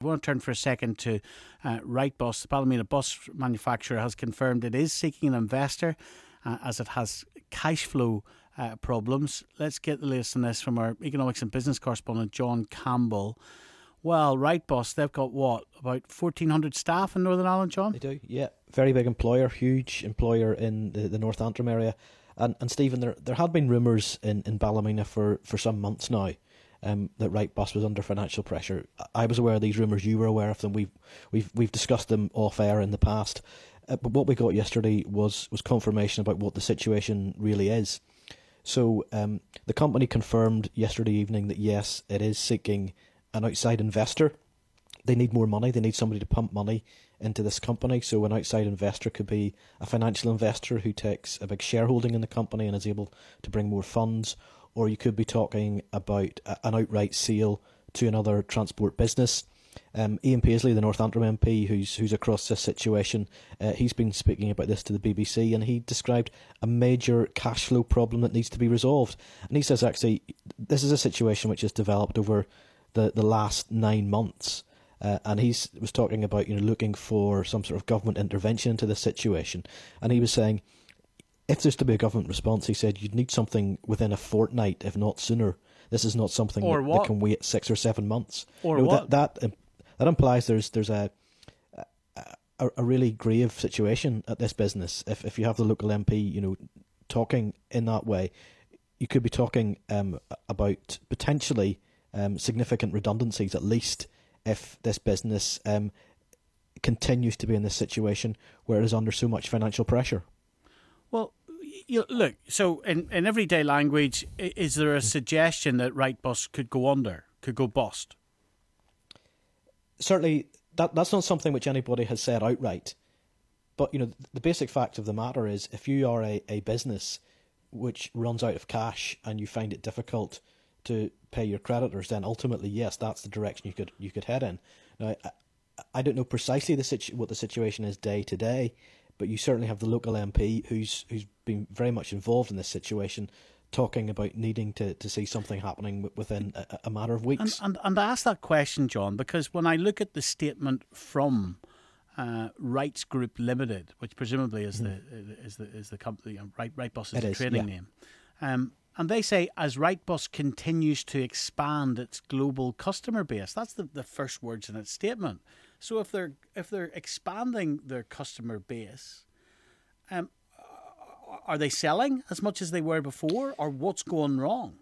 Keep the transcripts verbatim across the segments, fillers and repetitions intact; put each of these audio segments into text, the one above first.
want to turn for a second to uh, Wrightbus. The Ballymena bus manufacturer has confirmed it is seeking an investor uh, as it has cash flow uh, problems. Let's get the latest on this from our economics and business correspondent, John Campbell. Well, Wrightbus, they've got what, about fourteen hundred staff in Northern Ireland, John? They do, yeah. Very big employer, huge employer in the, the North Antrim area. And, and Stephen, there there had been rumours in, in Ballymena for, for some months now um, that Wrightbus was under financial pressure. I was aware of these rumours, you were aware of them, we've we've we've discussed them off air in the past. Uh, but what we got yesterday was, was confirmation about what the situation really is. So um, the company confirmed yesterday evening that yes, it is seeking an outside investor. They need more money. They need somebody to pump money into this company. So an outside investor could be a financial investor who takes a big shareholding in the company and is able to bring more funds. Or you could be talking about an outright sale to another transport business. Um, Ian Paisley, the North Antrim M P, who's who's across this situation, uh, he's been speaking about this to the B B C, and he described a major cash flow problem that needs to be resolved. And he says actually this is a situation which has developed over the, the last nine months. Uh, and he was talking about, you know, looking for some sort of government intervention into this situation. And he was saying, if there's to be a government response, he said, you'd need something within a fortnight, if not sooner. This is not something that, that can wait six or seven months. Or you know, what? That, that, that implies there's there's a, a a really grave situation at this business. If if you have the local M P, you know, talking in that way, you could be talking um, about potentially Um, significant redundancies, at least if this business um, continues to be in this situation where it is under so much financial pressure. Well, you, look, so in, in everyday language, is there a suggestion that Wrightbus could go under, could go bust? Certainly, that that's not something which anybody has said outright. But, you know, the basic fact of the matter is if you are a, a business which runs out of cash and you find it difficult to pay your creditors, then ultimately, yes, that's the direction you could you could head in. Now, I, I don't know precisely the situ- what the situation is day to day, but you certainly have the local M P who's who's been very much involved in this situation, talking about needing to, to see something happening within a, a matter of weeks. And, and and I ask that question, John, because when I look at the statement from uh, Wrights Group Limited, which presumably is mm. the is the is the company, Wright Wrightbus is it the is, trading yeah. name. Um, And they say, as Wrightbus continues to expand its global customer base, that's the, the first words in its statement. So if they're if they're expanding their customer base, um, are they selling as much as they were before, or what's going wrong?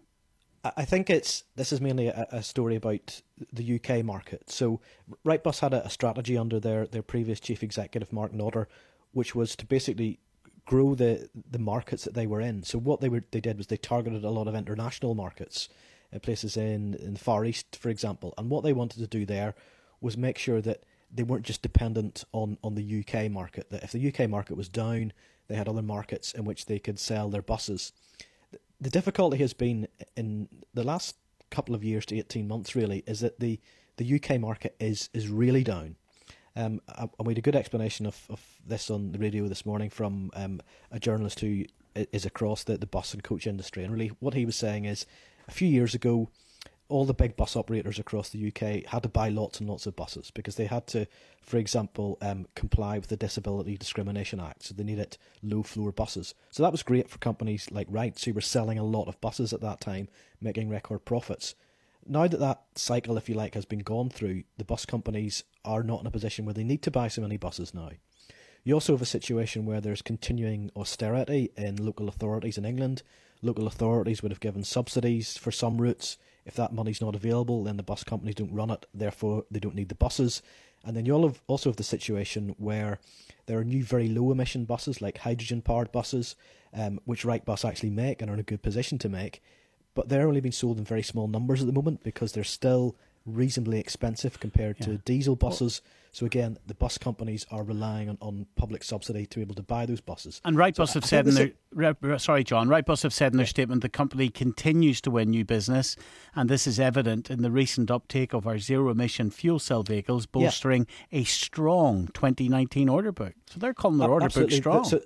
I think it's this is mainly a, a story about the U K market. So Wrightbus had a, a strategy under their, their previous chief executive, Mark Nodder, which was to basically grow the the markets that they were in. So what they were they did was they targeted a lot of international markets, uh, places in in the Far East, for example. And what they wanted to do there was make sure that they weren't just dependent on on the U K market. That if the U K market was down, they had other markets in which they could sell their buses. The difficulty has been in the last couple of years to eighteen months, really, is that the the U K market is is really down. Um, and we had a good explanation of, of this on the radio this morning from um, a journalist who is across the, the bus and coach industry. And really what he was saying is a few years ago, all the big bus operators across the U K had to buy lots and lots of buses because they had to, for example, um, comply with the Disability Discrimination Act. So they needed low-floor buses. So that was great for companies like Wrights, who were selling a lot of buses at that time, making record profits. Now that that cycle, if you like, has been gone through, the bus companies are not in a position where they need to buy so many buses now. You also have a situation where there's continuing austerity in local authorities in England. Local authorities would have given subsidies for some routes. If that money's not available, then the bus companies don't run it, therefore they don't need the buses. And then you also have the situation where there are new very low emission buses, like hydrogen powered buses, um, which Wrightbus actually make and are in a good position to make. But they're only being sold in very small numbers at the moment because they're still reasonably expensive compared yeah. to diesel buses. Well, so again, the bus companies are relying on, on public subsidy to be able to buy those buses. And Wrightbus so have said in their sorry, John, Wrightbus have said in their yeah. statement the company continues to win new business, and this is evident in the recent uptake of our zero emission fuel cell vehicles, bolstering yeah. a strong twenty nineteen order book. So they're calling their uh, order absolutely. book strong. So,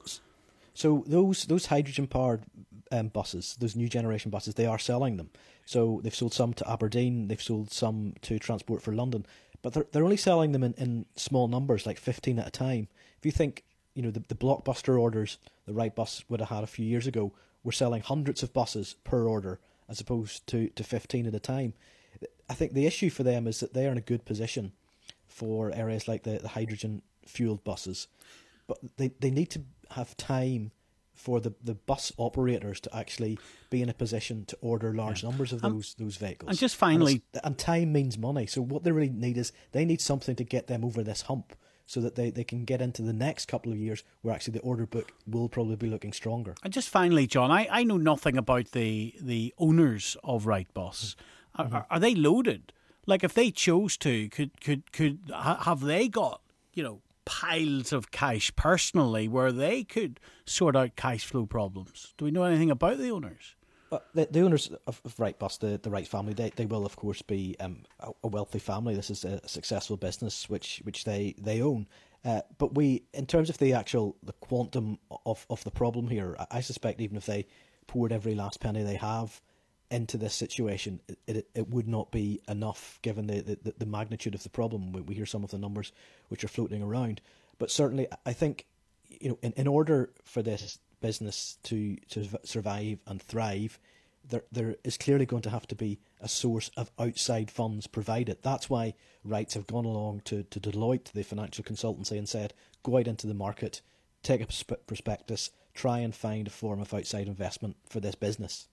so those those hydrogen powered Um, buses, those new generation buses, they are selling them. So they've sold some to Aberdeen, they've sold some to Transport for London. but they're they're only selling them in, in small numbers, like fifteen at a time. If you think, you know, the, the blockbuster orders the Wrightbus would have had a few years ago, were selling hundreds of buses per order as opposed to, to fifteen at a time. I think the issue for them is that they are in a good position for areas like the, the hydrogen-fuelled buses, but they, they need to have time for the, the bus operators to actually be in a position to order large yeah. numbers of those um, those vehicles. And just finally... And, and time means money, so what they really need is they need something to get them over this hump so that they, they can get into the next couple of years where actually the order book will probably be looking stronger. And just finally, John, I, I know nothing about the, the owners of Wrightbus. Mm-hmm. Are, are they loaded? Like, if they chose to, could could could have they got, you know, piles of cash personally where they could sort out cash flow problems? Do we know anything about the owners? Uh, the, the owners of, of Wrightbus, the, the Wright family, they, they will of course be um, a, a wealthy family. This is a successful business which which they they own. Uh, but we, in terms of the actual the quantum of, of the problem here, I, I suspect even if they poured every last penny they have into this situation, it, it, it would not be enough given the, the, the magnitude of the problem. We, we hear some of the numbers which are floating around. But certainly, I think, you know, in, in order for this business to, to survive and thrive, there there is clearly going to have to be a source of outside funds provided. That's why Wrights have gone along to, to Deloitte, the financial consultancy, and said, go out into the market, take a prospectus, try and find a form of outside investment for this business.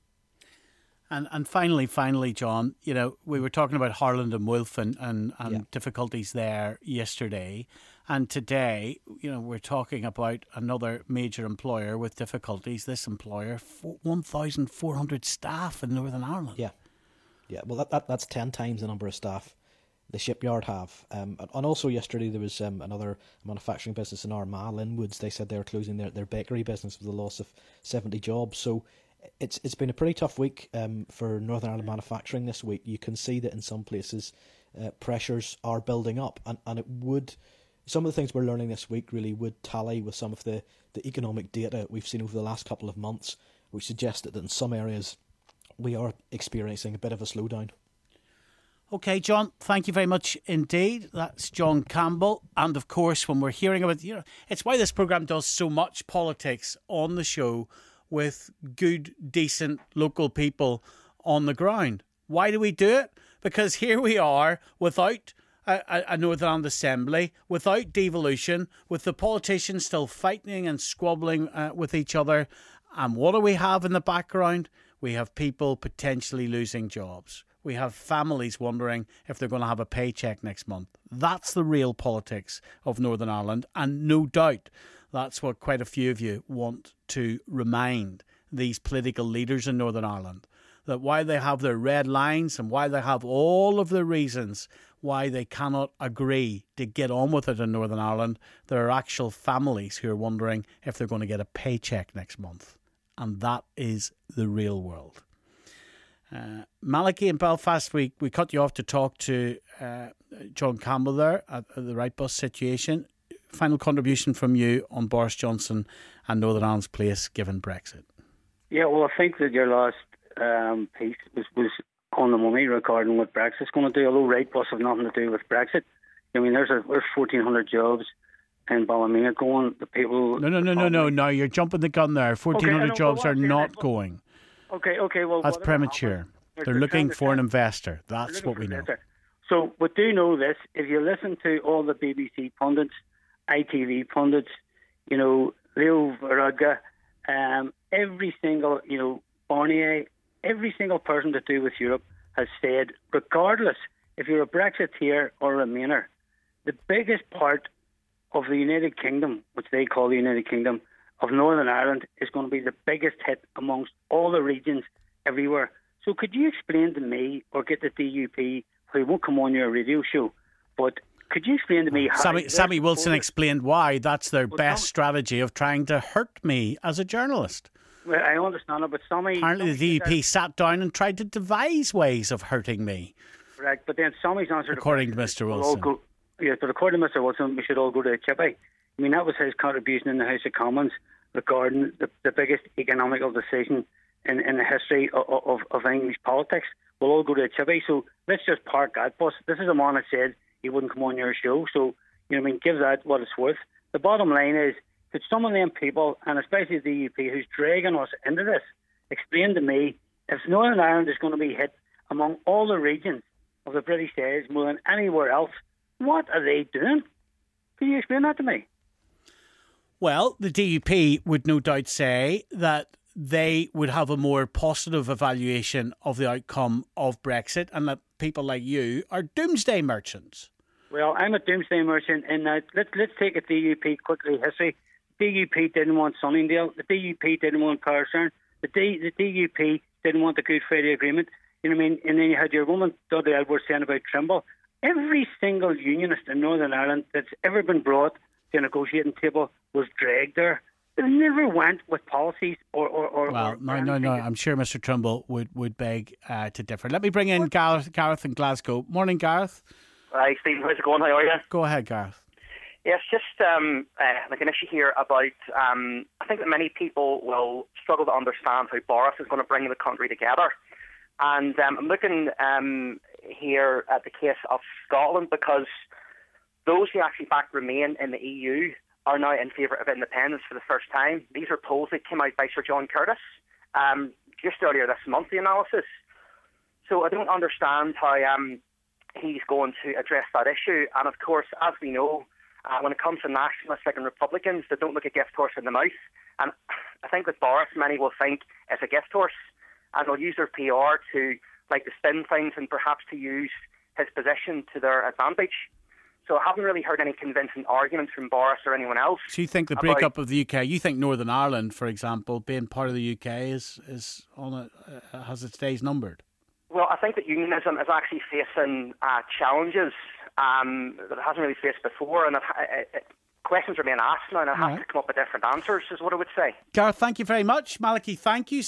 And and finally, finally, John, you know, we were talking about Harland and Wolff and, and, and yeah. difficulties there yesterday. And today, you know, we're talking about another major employer with difficulties. This employer, one thousand four hundred staff in Northern Ireland. Yeah. Yeah, well, that, that that's ten times the number of staff the shipyard have. Um, and also yesterday there was um, another manufacturing business in Armagh, Linwoods. They said they were closing their, their bakery business with a loss of seventy jobs. So it's it's been a pretty tough week um, for Northern Ireland manufacturing this week. You can see that in some places uh, pressures are building up, and, and it would, some of the things we're learning this week really would tally with some of the, the economic data we've seen over the last couple of months, which suggested that in some areas we are experiencing a bit of a slowdown. Okay, John, thank you very much indeed. That's John Campbell. And of course, when we're hearing about, you know, it's why this programme does so much politics on the show with good, decent local people on the ground. Why do we do it? Because here we are without a, a Northern Ireland Assembly, without devolution, with the politicians still fighting and squabbling uh, with each other. And what do we have in the background? We have people potentially losing jobs. We have families wondering if they're going to have a paycheck next month. That's the real politics of Northern Ireland, and no doubt that's what quite a few of you want to remind these political leaders in Northern Ireland, that while they have their red lines and while they have all of the reasons why they cannot agree to get on with it in Northern Ireland, there are actual families who are wondering if they're going to get a paycheck next month. And that is the real world. Uh, Malachy in Belfast, we, we cut you off to talk to uh, John Campbell there at, at the Wrightbus situation. Final contribution from you on Boris Johnson and Northern Ireland's place given Brexit. Yeah, well, I think that your last um, piece was, was on the money regarding what Brexit's going to do, although Wrightbus have nothing to do with Brexit. I mean, there's, a, there's fourteen hundred jobs in Ballymena going. The people... No, no, no, no, no, no, you're jumping the gun there. fourteen hundred okay, jobs are not that, going. Okay, okay, well... That's premature. They're, they're looking for an investor. That's what we know. Investor. So, but do know this, if you listen to all the B B C pundits, I T V pundits, you know, Leo Varadkar, um, every single, you know, Barnier, every single person to do with Europe has said, regardless if you're a Brexiteer or a Remainer, the biggest part of the United Kingdom, which they call the United Kingdom, of Northern Ireland is going to be the biggest hit amongst all the regions everywhere. So could you explain to me, or get the D U P, who won't come on your radio show, but could you explain to me how... Sammy, Sammy Wilson explained why that's their well, best Sammy, strategy of trying to hurt me as a journalist. Well, I understand it, but Sammy... Apparently Sammy the D U P sat down and tried to devise ways of hurting me. Correct, but then Sammy's answer... According to Mister Wilson. Go, yes, but according to Mister Wilson, we should all go to Chippy. I mean, that was his contribution in the House of Commons regarding the, the biggest economical decision in, in the history of, of, of English politics. We'll all go to Chippy. So let's just park that bus. This is a man that said he wouldn't come on your show. So, you know, I mean, give that what it's worth. The bottom line is that some of them people, and especially the D U P, who's dragging us into this, explain to me if Northern Ireland is going to be hit among all the regions of the British Isles more than anywhere else, what are they doing? Can you explain that to me? Well, the D U P would no doubt say that they would have a more positive evaluation of the outcome of Brexit, and that people like you are doomsday merchants. Well, I'm a doomsday merchant, and uh, let's let's take a D U P quickly history. The D U P didn't want Sunningdale. The D U P didn't want Carstern. The D the D U P didn't want the Good Friday Agreement. You know what I mean? And then you had your woman Dudley Edwards saying about Trimble. Every single unionist in Northern Ireland that's ever been brought to a negotiating table was dragged there. They never went with policies or... or, or well, or no, no, no. I'm sure Mister Trimble would, would beg uh, to differ. Let me bring in Gareth, Gareth in Glasgow. Morning, Gareth. Hi, Stephen. How's it going? How are you? Go ahead, Gareth. Yes, just um, uh, like an issue here about, um, I think that many people will struggle to understand how Boris is going to bring the country together. And um, I'm looking um, here at the case of Scotland, because those who actually back Remain in the E U are now in favour of independence for the first time. These are polls that came out by Sir John Curtis um, just earlier this month, the analysis. So I don't understand how um, he's going to address that issue. And of course, as we know, uh, when it comes to nationalists like and Republicans, they don't look a gift horse in the mouth. And I think with Boris, many will think it's a gift horse, and they'll use their P R to like to spin things and perhaps to use his position to their advantage. So I haven't really heard any convincing arguments from Boris or anyone else. So you think the breakup of the U K, you think Northern Ireland, for example, being part of the U K is is on a, uh, has its days numbered? Well, I think that unionism is actually facing uh, challenges um, that it hasn't really faced before, and it, it, it, questions are being asked now, and it has right. to come up with different answers, is what I would say. Gareth, thank you very much. Malachy, thank you.